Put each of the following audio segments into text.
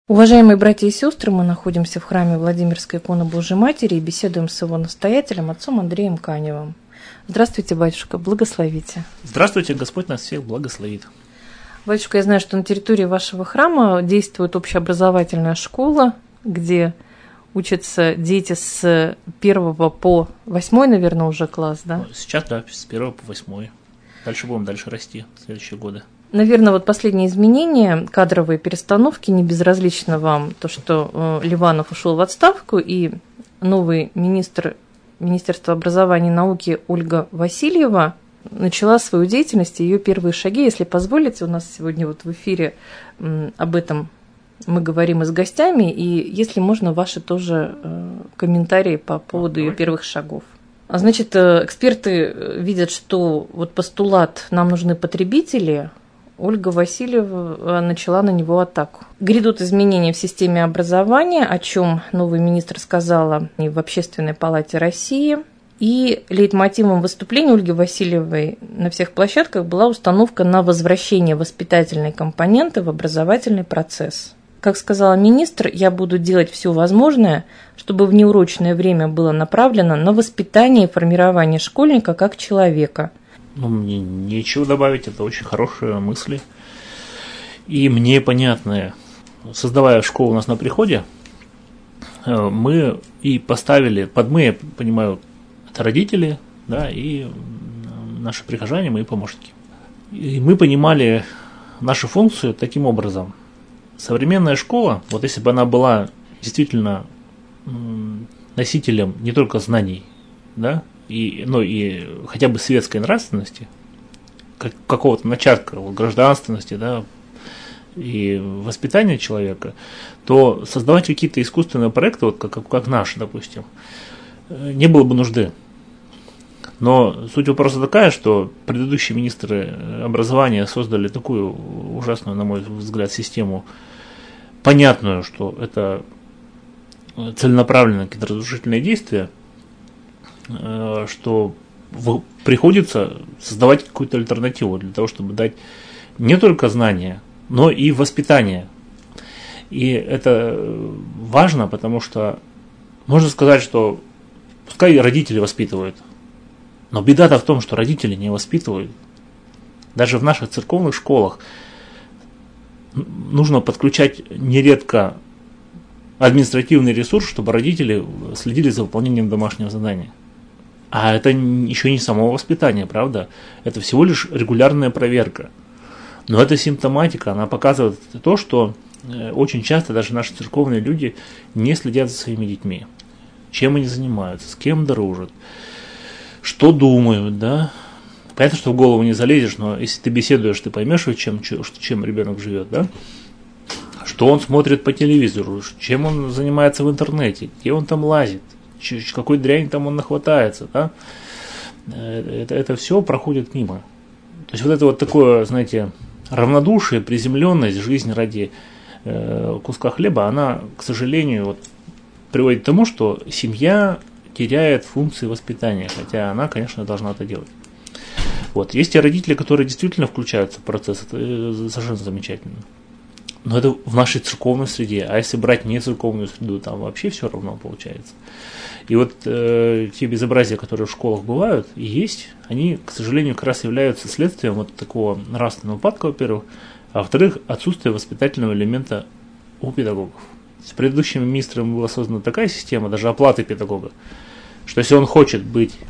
Уважаемые братья и сестры, мы находимся в храме Владимирской иконы Божьей Матери и беседуем с его настоятелем, отцом Андреем Каневым. Здравствуйте, батюшка, благословите. Здравствуйте, Господь нас всех благословит. Батюшка, я знаю, что на территории вашего храма действует общеобразовательная школа, где учатся дети с 1 по 8, наверное, уже класс, да? Сейчас, да, с 1 по 8. Дальше будем расти в следующие годы. Наверное, вот последние изменения, кадровые перестановки, не безразлично вам то, что Ливанов ушел в отставку, и новый министр Министерства образования и науки Ольга Васильева начала свою деятельность, ее первые шаги. Если позволите, у нас сегодня вот в эфире об этом мы говорим и с гостями, и если можно, ваши тоже комментарии по поводу ее первых шагов. Значит, эксперты видят, что вот постулат «нам нужны потребители», Ольга Васильева начала на него атаку. Грядут изменения в системе образования, о чем новый министр сказала и в Общественной палате России. И лейтмотивом выступления Ольги Васильевой на всех площадках была установка на возвращение воспитательной компоненты в образовательный процесс. Как сказала министр, я буду делать все возможное, чтобы в неурочное время было направлено на воспитание и формирование школьника как человека. Мне нечего добавить, это очень хорошие мысли и мне понятные. Создавая школу у нас на приходе, мы и поставили, мы, я понимаю, это родители, да, и наши прихожане, мои помощники. И мы понимали нашу функцию таким образом. Современная школа, вот если бы она была действительно носителем не только знаний, да, и хотя бы светской нравственности, какого-то начатка гражданственности, да, и воспитания человека, то создавать какие-то искусственные проекты, вот как наш, допустим, не было бы нужды. Но суть вопроса такая, что предыдущие министры образования создали такую ужасную, на мой взгляд, систему, понятную, что это целенаправленные какие-то разрушительные действия, что приходится создавать какую-то альтернативу для того, чтобы дать не только знания, но и воспитание. И это важно, потому что можно сказать, что пускай родители воспитывают, но беда-то в том, что родители не воспитывают. Даже в наших церковных школах нужно подключать нередко административный ресурс, чтобы родители следили за выполнением домашнего задания. А это еще не само воспитание, правда? Это всего лишь регулярная проверка. Но эта симптоматика, она показывает то, что очень часто даже наши церковные люди не следят за своими детьми. Чем они занимаются, с кем дружат, что думают, да? Понятно, что в голову не залезешь, но если ты беседуешь, ты поймешь, чем ребенок живет, да? Что он смотрит по телевизору, чем он занимается в интернете, где он там лазит, какой дрянь там он нахватается, да? Это все проходит мимо. То есть вот это вот такое, знаете, равнодушие, приземленность, жизнь ради куска хлеба, она, к сожалению, вот, приводит к тому, что семья теряет функции воспитания, хотя она, конечно, должна это делать. Вот. Есть и родители, которые действительно включаются в процесс, это совершенно замечательно. Но это в нашей церковной среде, а если брать не церковную среду, там вообще все равно получается. И вот те безобразия, которые в школах бывают и есть, они, к сожалению, как раз являются следствием вот такого нравственного упадка, во-первых, а во-вторых, отсутствия воспитательного элемента у педагогов. С предыдущими министрами была создана такая система, даже оплаты педагога, что если он хочет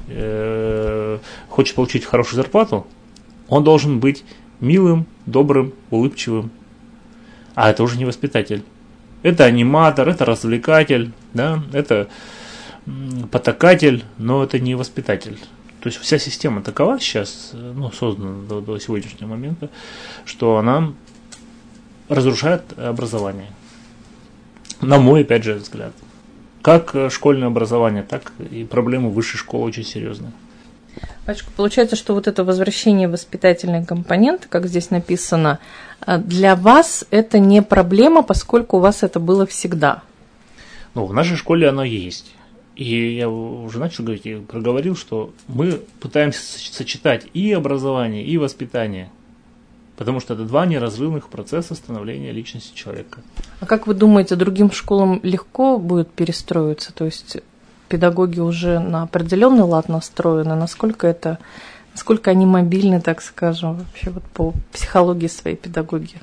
получить хорошую зарплату, он должен быть милым, добрым, улыбчивым. А это уже не воспитатель. Это аниматор, это развлекатель, да, это потакатель, но это не воспитатель. То есть вся система такова сейчас, создана до сегодняшнего момента, что она разрушает образование. На мой, опять же, взгляд. Как школьное образование, так и проблемы высшей школы очень серьезные. Батюшка, получается, что вот это возвращение воспитательной компоненты, как здесь написано, для вас это не проблема, поскольку у вас это было всегда. В нашей школе оно есть. И я уже начал говорить, и проговорил, что мы пытаемся сочетать и образование, и воспитание. Потому что это два неразрывных процесса становления личности человека. А как вы думаете, другим школам легко будет перестроиться? То есть педагоги уже на определенный лад настроены? Насколько они мобильны, так скажем, вообще вот по психологии своей педагогии?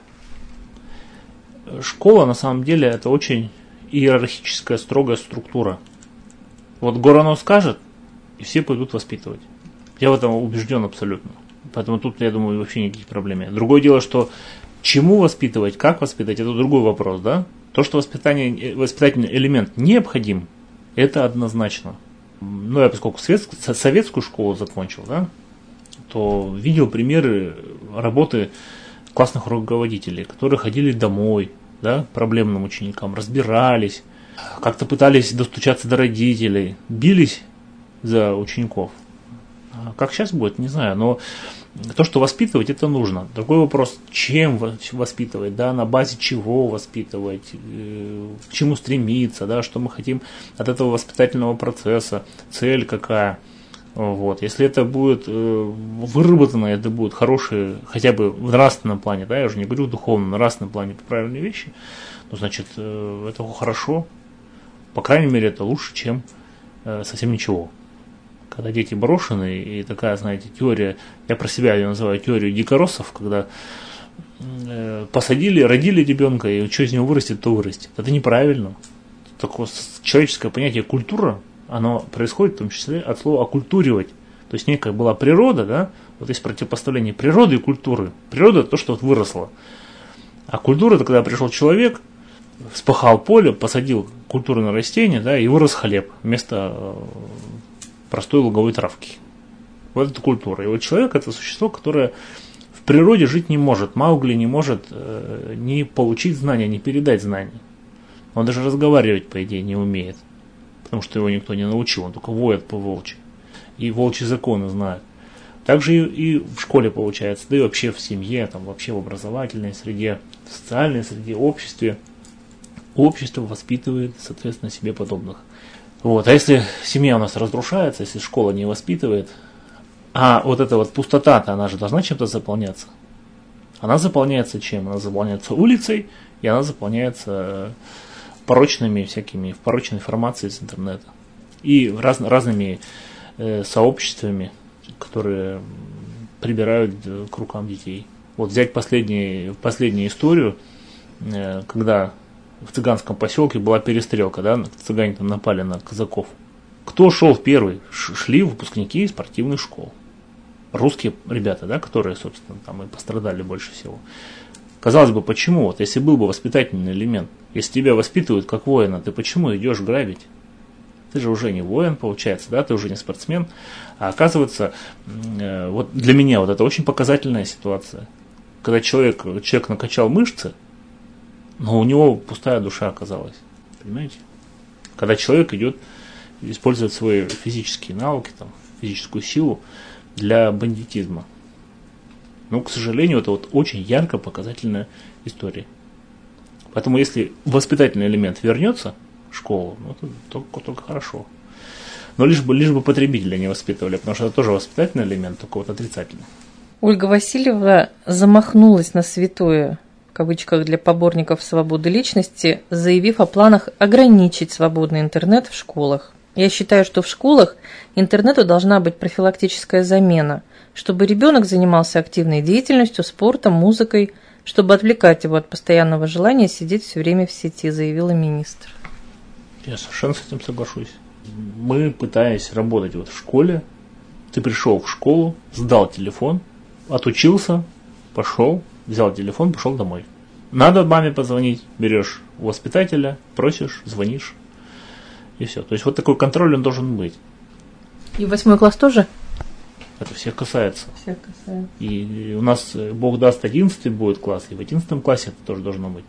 Школа, на самом деле, это очень иерархическая, строгая структура. Вот Горанов скажет, и все пойдут воспитывать. Я в этом убежден абсолютно. Поэтому тут, я думаю, вообще никаких проблем нет. Другое дело, что чему воспитывать, как воспитать, это другой вопрос, да? То, что воспитательный элемент необходим, это однозначно. Ну, я поскольку советскую школу закончил, да, то видел примеры работы классных руководителей, которые ходили домой, да, проблемным ученикам, разбирались, как-то пытались достучаться до родителей, бились за учеников. А как сейчас будет, не знаю, но то, что воспитывать, это нужно. Другой вопрос, чем воспитывать, да, на базе чего воспитывать, к чему стремиться, да, что мы хотим от этого воспитательного процесса, цель какая. Вот. Если это будет выработано, это будет хорошее, хотя бы в нравственном плане, да, я уже не говорю в духовном, в нравственном плане правильные вещи, ну, значит, это хорошо. По крайней мере, это лучше, чем совсем ничего. Когда дети брошены, и такая, знаете, теория, я про себя ее называю теорию дикороссов, когда посадили, родили ребенка, и что из него вырастет, то вырастет. Это неправильно. Такое человеческое понятие культура, оно происходит в том числе от слова окультуривать. То есть некая была природа, да, вот есть противопоставление природы и культуры. Природа – то, что вот выросло. А культура – это когда пришел человек, вспахал поле, посадил культурное растение, да, и вырос хлеб вместо простой луговой травки. Вот это культура. И вот человек – это существо, которое в природе жить не может. Маугли не может ни получить знания, ни передать знания. Он даже разговаривать, по идее, не умеет. Потому что его никто не научил, он только воет по-волчьи. И волчьи законы знает. Также и в школе получается, да и вообще в семье, там, вообще в образовательной среде, в социальной среде, обществе. Общество воспитывает, соответственно, себе подобных. Вот. А если семья у нас разрушается, если школа не воспитывает, а вот эта вот пустота-то, она же должна чем-то заполняться. Она заполняется чем? Она заполняется улицей, и она заполняется порочными всякими, порочной информацией из интернета. И разными сообществами, которые прибирают к рукам детей. Вот взять последнюю историю, когда в цыганском поселке была перестрелка, да, цыгане там напали на казаков. Кто шел в первый? Шли выпускники спортивных школ. Русские ребята, да, которые, собственно, там и пострадали больше всего. Казалось бы, почему? Вот если был бы воспитательный элемент, если тебя воспитывают как воина, ты почему идешь грабить? Ты же уже не воин, получается, да, ты уже не спортсмен. А оказывается, вот для меня вот это очень показательная ситуация. Когда человек накачал мышцы, но у него пустая душа оказалась. Понимаете? Когда человек идет использовать свои физические навыки, там, физическую силу для бандитизма. Но, к сожалению, это вот очень ярко показательная история. Поэтому, если воспитательный элемент вернется в школу, ну, это только хорошо. Но лишь бы потребителя не воспитывали, потому что это тоже воспитательный элемент, только вот отрицательный. Ольга Васильева замахнулась на святое, в кавычках, для поборников свободы личности, заявив о планах ограничить свободный интернет в школах. Я считаю, что в школах интернету должна быть профилактическая замена, чтобы ребенок занимался активной деятельностью, спортом, музыкой, чтобы отвлекать его от постоянного желания сидеть все время в сети, заявила министр. Я совершенно с этим соглашусь. Мы, пытаясь работать вот в школе, ты пришел в школу, сдал телефон, отучился, пошел, взял телефон, пошел домой. Надо маме позвонить, берешь у воспитателя, просишь, звонишь, и все. То есть вот такой контроль он должен быть. И 8 класс тоже? Это всех касается. Всех касается. И у нас, Бог даст, 11 будет класс, и в 11 классе это тоже должно быть.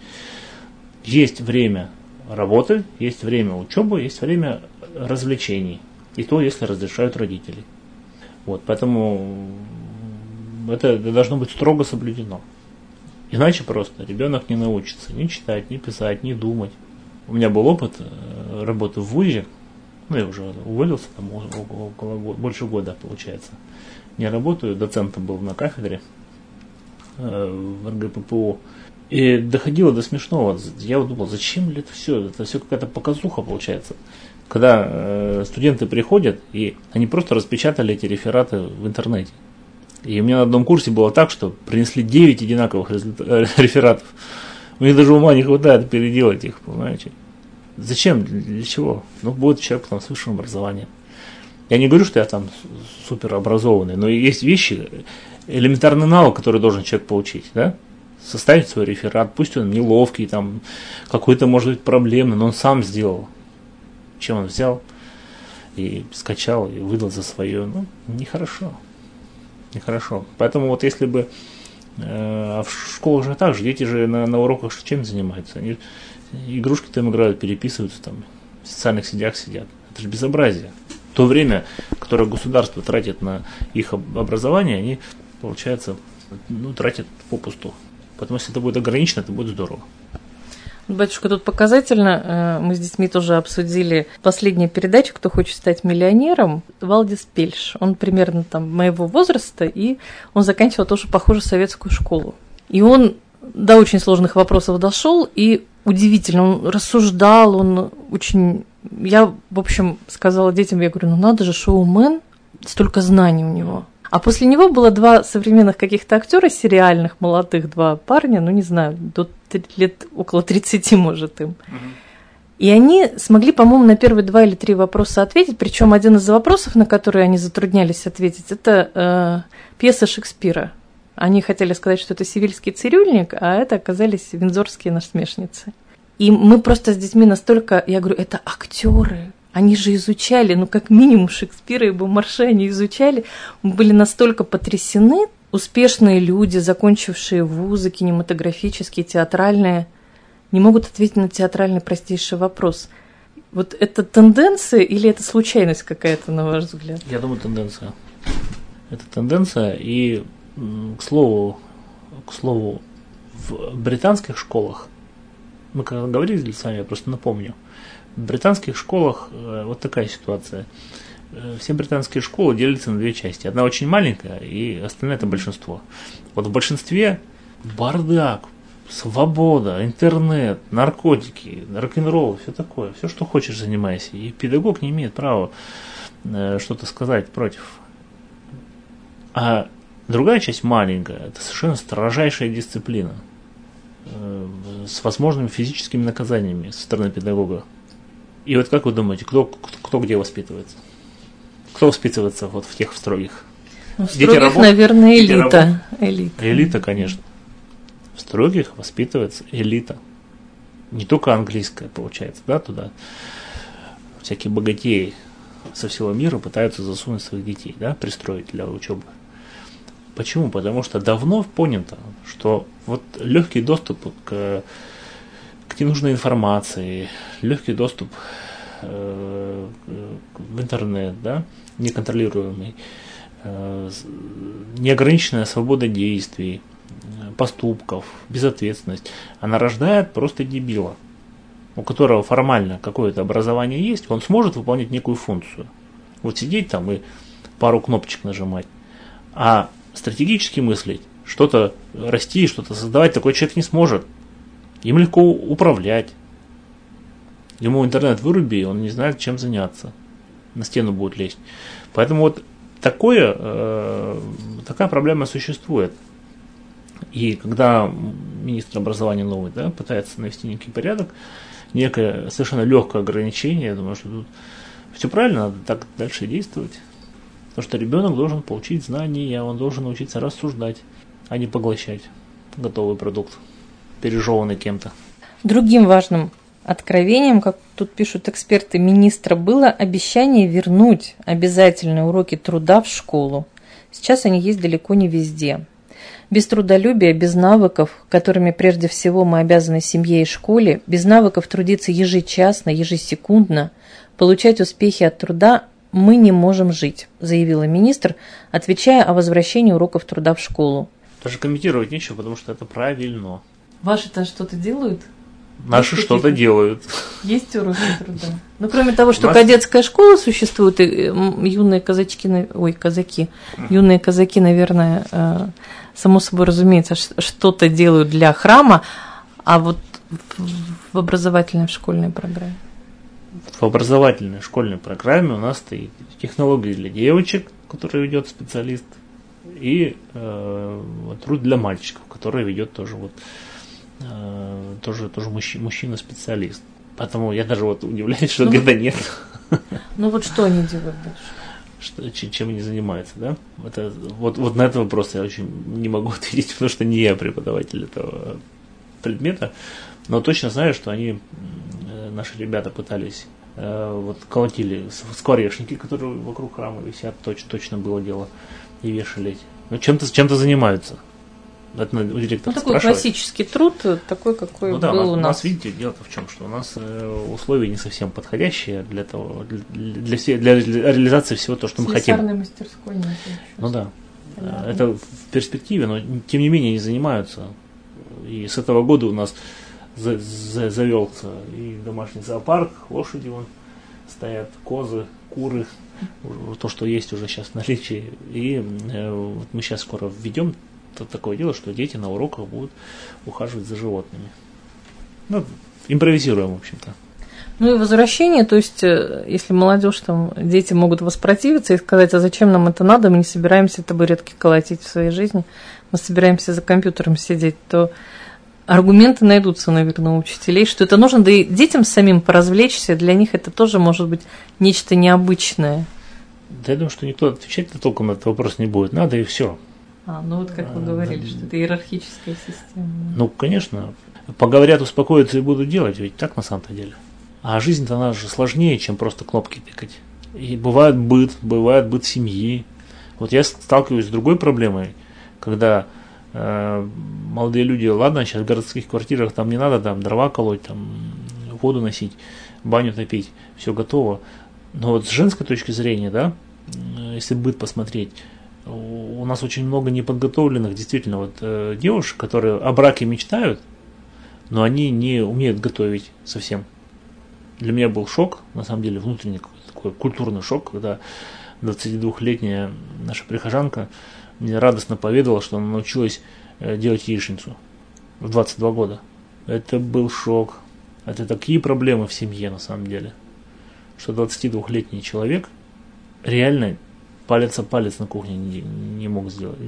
Есть время работы, есть время учебы, есть время развлечений. И то, если разрешают родители. Вот, поэтому это должно быть строго соблюдено. Иначе просто ребенок не научится ни читать, ни писать, ни думать. У меня был опыт работы в вузе. Ну, я уже уволился, там около больше года, получается. Не работаю, доцентом был на кафедре. в РГППО. И доходило до смешного. Я вот думал, зачем ли это все? Это все какая-то показуха получается. Когда студенты приходят, и они просто распечатали эти рефераты в интернете. И у меня на одном курсе было так, что принесли 9 одинаковых рефератов. У них даже ума не хватает переделать их, понимаете? Зачем? Для чего? Ну, будет человек там с высшим образованием. Я не говорю, что я там супер образованный, но есть вещи, элементарный навык, который должен человек получить, да? Составить свой реферат, пусть он неловкий, там, какой-то, может быть, проблемный, но он сам сделал. Чем он взял и скачал, и выдал за свое, ну, нехорошо. Нехорошо. Поэтому вот если бы в школах же так же, дети же на уроках чем занимаются? Они игрушки там играют, переписываются, там, в социальных сетях сидят. Это же безобразие. То время, которое государство тратит на их образование, они, получается, тратят попусту. Поэтому если это будет ограничено, это будет здорово. Батюшка, тут показательно, мы с детьми тоже обсудили последнюю передачу «Кто хочет стать миллионером», Валдис Пельш. Он примерно там моего возраста, и он заканчивал тоже похожую советскую школу. И он до очень сложных вопросов дошел, и удивительно, он рассуждал, он очень... Я, в общем, сказала детям, я говорю, надо же, шоумен, столько знаний у него. А после него было 2 современных каких-то актера сериальных, молодых, 2 парня, не знаю, до лет около 30, может, им. И они смогли, по-моему, на первые 2 или 3 вопроса ответить, причем один из вопросов, на которые они затруднялись ответить, это пьеса Шекспира. Они хотели сказать, что это «Севильский цирюльник», а это оказались «Виндзорские насмешницы». И мы просто с детьми настолько, я говорю, это актеры. Они же изучали, как минимум Шекспира и Бомарше они изучали. Мы были настолько потрясены. Успешные люди, закончившие вузы кинематографические, театральные, не могут ответить на театральный простейший вопрос. Вот это тенденция или это случайность какая-то, на ваш взгляд? Я думаю, тенденция. Это тенденция. И, к слову, в британских школах, мы когда говорили с вами, я просто напомню, в британских школах вот такая ситуация. Все британские школы делятся на 2 части. Одна очень маленькая, и остальное это большинство. Вот в большинстве бардак, свобода, интернет, наркотики, рок-н-ролл, все такое. Все, что хочешь, занимайся. И педагог не имеет права что-то сказать против. А другая часть маленькая, это совершенно строжайшая дисциплина с возможными физическими наказаниями со стороны педагога. И вот как вы думаете, кто где воспитывается? Кто воспитывается вот в тех строгих? В строгих, наверное, элита. Элита, конечно. В строгих воспитывается элита. Не только английская, получается, да, туда. Всякие богатеи со всего мира пытаются засунуть своих детей, да, пристроить для учебы. Почему? Потому что давно понято, что вот легкий доступ к ненужной информации, легкий доступ в интернет, да, неконтролируемый, неограниченная свобода действий, поступков, безответственность, она рождает просто дебила, у которого формально какое-то образование есть, он сможет выполнять некую функцию. Вот сидеть там и пару кнопочек нажимать. А стратегически мыслить, что-то расти, что-то создавать, такой человек не сможет. Им легко управлять. Ему интернет выруби, он не знает, чем заняться. На стену будет лезть. Поэтому вот такая проблема существует. И когда министр образования новый, да, пытается навести некий порядок, некое совершенно легкое ограничение, я думаю, что тут все правильно, надо так дальше действовать. Потому что ребенок должен получить знания, он должен научиться рассуждать, а не поглощать готовый продукт, пережеванный кем-то. Другим важным откровением, как тут пишут эксперты министра, было обещание вернуть обязательные уроки труда в школу. Сейчас они есть далеко не везде. Без трудолюбия, без навыков, которыми прежде всего мы обязаны семье и школе, без навыков трудиться ежечасно, ежесекундно, получать успехи от труда мы не можем жить, заявила министр, отвечая о возвращении уроков труда в школу. Даже комментировать нечего, потому что это правильно. Ваши-то что-то делают? Наши что-то делают. Есть уроки труда. Ну, кроме того, что кадетская школа существует, и юные казаки, наверное, само собой разумеется, что-то делают для храма, а вот в образовательной школьной программе. В образовательной школьной программе у нас стоит технологии для девочек, которые ведет специалист, и труд для мальчиков, который ведет тоже мужчина-специалист. Поэтому я даже удивляюсь, что где-то нет. Ну вот что они делают дальше? Чем они занимаются, да? Вот на этот вопрос я очень не могу ответить, потому что не я преподаватель этого предмета, но точно знаю, что наши ребята пытались, колотили скворечники, которые вокруг храма висят, точно было дело, и вешали эти. Ну, чем-то занимаются. Это у директора такой спрашивать. Классический труд, такой, какой был у нас. У нас, видите, дело-то в чем, что у нас условия не совсем подходящие для реализации всего того, что мы хотим. Слесарной мастерской нет. Ну да. Понятно. Это в перспективе, но тем не менее они занимаются. И с этого года у нас завелся и домашний зоопарк, лошади стоят, козы, куры, то, что есть уже сейчас в наличии. И мы сейчас скоро введем такое дело, что дети на уроках будут ухаживать за животными. Ну, импровизируем, в общем-то. Ну и возвращение, то есть, если молодежь, дети могут воспротивиться и сказать, а зачем нам это надо, мы не собираемся табуретки колотить в своей жизни, мы собираемся за компьютером сидеть, то аргументы найдутся, наверное, у учителей, что это нужно, да и детям самим поразвлечься, для них это тоже может быть нечто необычное. Да я думаю, что никто отвечать толком на этот вопрос не будет, надо и все. Ну вот как вы говорили, что это иерархическая система. Ну, конечно, поговорят, успокоятся и будут делать, ведь так на самом-то деле. А жизнь-то она же сложнее, чем просто кнопки тыкать. И бывает быт семьи. Вот я сталкиваюсь с другой проблемой, когда молодые люди, ладно, сейчас в городских квартирах там не надо дрова колоть, воду носить, баню топить, все готово. Но вот с женской точки зрения, да, если быт посмотреть, у нас очень много неподготовленных действительно девушек, которые о браке мечтают, но они не умеют готовить совсем. Для меня был шок, на самом деле, внутренний какой-то такой культурный шок, когда 22-летняя наша прихожанка мне радостно поведала, что она научилась делать яичницу в 22 года. Это был шок. Это такие проблемы в семье, на самом деле, что 22-летний человек реально палец о палец на кухне не мог сделать,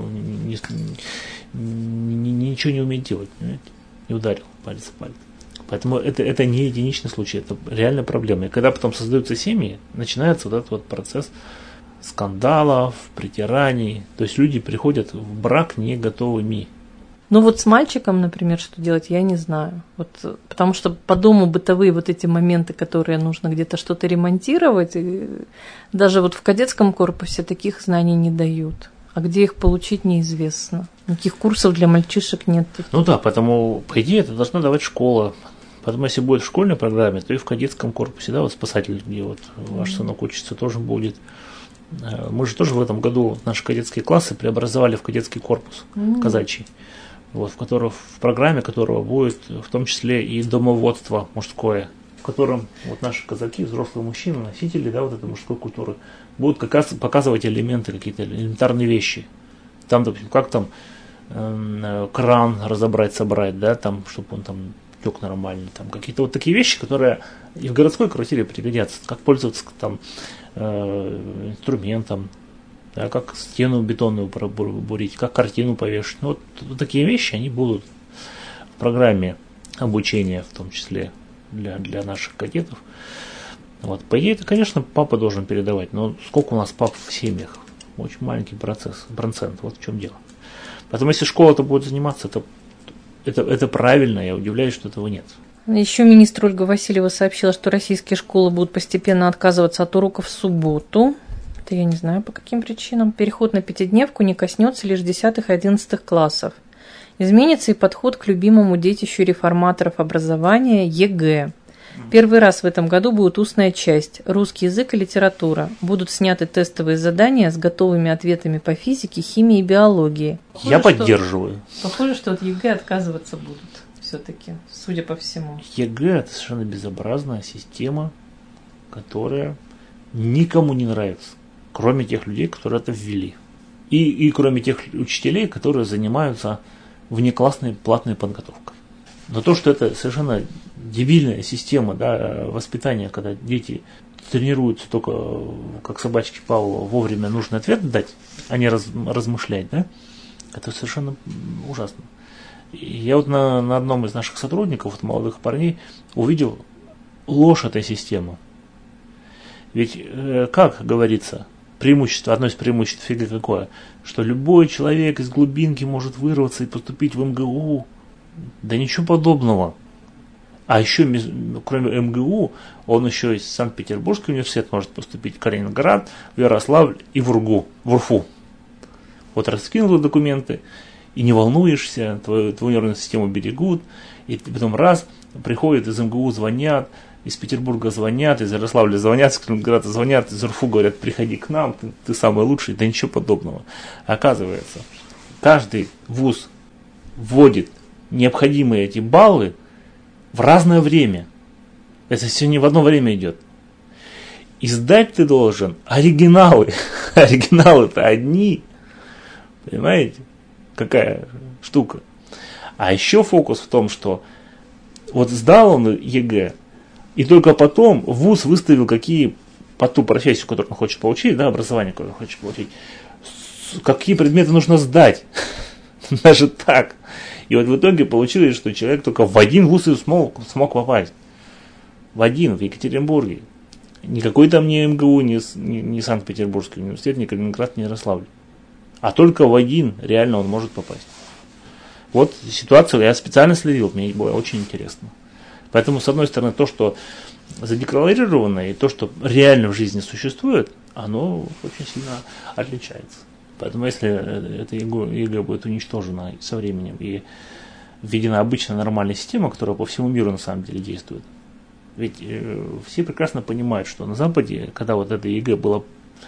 ничего не умеет делать, понимаете? И ударил палец о палец. Поэтому это не единичный случай, это реальная проблема. И когда потом создаются семьи, начинается этот процесс скандалов, притираний. То есть люди приходят в брак не готовыми. Ну вот с мальчиком, например, что делать, я не знаю. Потому что по дому бытовые эти моменты, которые нужно где-то что-то ремонтировать, даже в кадетском корпусе таких знаний не дают. А где их получить, неизвестно. Никаких курсов для мальчишек нет. Ну да, поэтому, по идее, это должна давать школа. Поэтому, если будет в школьной программе, то и в кадетском корпусе, спасатель, где ваш сынок учится, тоже будет. Мы же тоже в этом году наши кадетские классы преобразовали в кадетский корпус казачий, в программе которого будет в том числе и домоводство мужское, в котором наши казаки, взрослые мужчины, носители этой мужской культуры, будут показывать элементы, какие-то элементарные вещи. Там, допустим, как кран разобрать, собрать, чтобы он тек нормально. Какие-то такие вещи, которые и в городской квартире пригодятся. Как пользоваться инструментом, как стену бетонную пробурить, как картину повешать. Такие вещи, они будут в программе обучения, в том числе для наших кадетов. По идее, это, конечно, папа должен передавать, но сколько у нас пап в семьях? Очень маленький процент, в чем дело. Поэтому, если школа-то будет заниматься, это правильно, я удивляюсь, что этого нет. Еще министр Ольга Васильева сообщила, что российские школы будут постепенно отказываться от уроков в субботу. Это я не знаю по каким причинам. Переход на пятидневку не коснется лишь 10 и 11 классов. Изменится и подход к любимому детищу реформаторов образования ЕГЭ. Первый раз в этом году будет устная часть, русский язык и литература. Будут сняты тестовые задания с готовыми ответами по физике, химии и биологии. Я поддерживаю. Похоже, что от ЕГЭ отказываться будут. все-таки, судя по всему. ЕГЭ – это совершенно безобразная система, которая никому не нравится, кроме тех людей, которые это ввели. И кроме тех учителей, которые занимаются внеклассной платной подготовкой. Но то, что это совершенно дебильная система, да, воспитания, когда дети тренируются только, как собачки Павлова, вовремя нужный ответ дать, а не размышлять, да, это совершенно ужасно. Я вот на одном из наших сотрудников, вот молодых парней, увидел ложь этой системы. Ведь, как говорится, одно из преимуществ ЕГЭ какое? Что любой человек из глубинки может вырваться и поступить в МГУ. Да ничего подобного. А еще, кроме МГУ, он еще из Санкт-Петербургский университет может поступить в Калининград, в Ярославль и в УрФУ. Вот раскинул документы, и не волнуешься, твою нервную систему берегут, и потом раз, приходят из МГУ, звонят, из Петербурга звонят, из Ярославля звонят, из Калининграда звонят, из УрФУ говорят, приходи к нам, ты самый лучший, да ничего подобного. Оказывается, каждый вуз вводит необходимые эти баллы в разное время. Это все не в одно время идет. И сдать ты должен оригиналы. Оригиналы-то одни. Понимаете? Какая штука. А еще фокус в том, что вот сдал он ЕГЭ, и только потом вуз выставил, какие по ту профессию, которую он хочет получить, да, образование, которое он хочет получить, какие предметы нужно сдать. Даже так. И вот в итоге получилось, что человек только в один вуз и смог попасть. В один, в Екатеринбурге. Никакой там не МГУ, не Санкт-Петербургский университет, ни Калининград, ни Ярославль. А только в один реально он может попасть. Вот ситуацию я специально следил, мне было очень интересно. Поэтому, с одной стороны, то, что задекларировано, и то, что реально в жизни существует, оно очень сильно отличается. Поэтому, если эта ЕГЭ будет уничтожена со временем и введена обычная нормальная система, которая по всему миру на самом деле действует, ведь все прекрасно понимают, что на Западе, когда вот это ЕГЭ было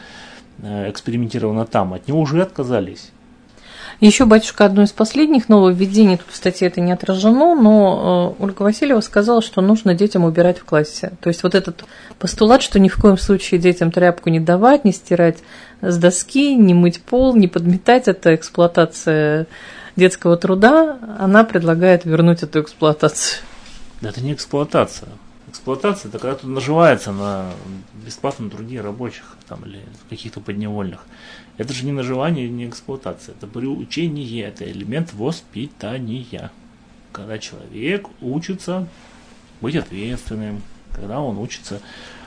экспериментировано там, от него уже отказались. Еще, батюшка, одно из последних нововведений, тут в статье это не отражено, но Ольга Васильева сказала, что нужно детям убирать в классе. То есть вот этот постулат, что ни в коем случае детям тряпку не давать, не стирать с доски, не мыть пол, не подметать, это эксплуатация детского труда, она предлагает вернуть эту эксплуатацию. Да это не эксплуатация. Эксплуатация – это когда тут наживается на бесплатном труде рабочих там, или каких-то подневольных. Это же не наживание, не эксплуатация. Это приучение, это элемент воспитания. Когда человек учится быть ответственным, когда он учится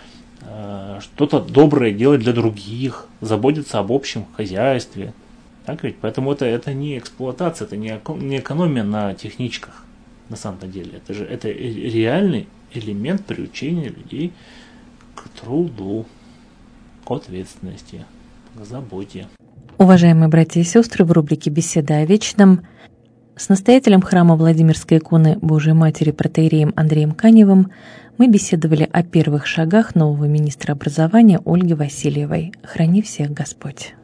что-то доброе делать для других, заботиться об общем хозяйстве. Так ведь? Поэтому это не эксплуатация, это не экономия на техничках на самом деле. Это реальный элемент приучения людей к труду, к ответственности, к заботе. Уважаемые братья и сестры, в рубрике «Беседа о вечном» с настоятелем храма Владимирской иконы Божией Матери протоиереем Андреем Каневым мы беседовали о первых шагах нового министра образования Ольги Васильевой. Храни всех Господь!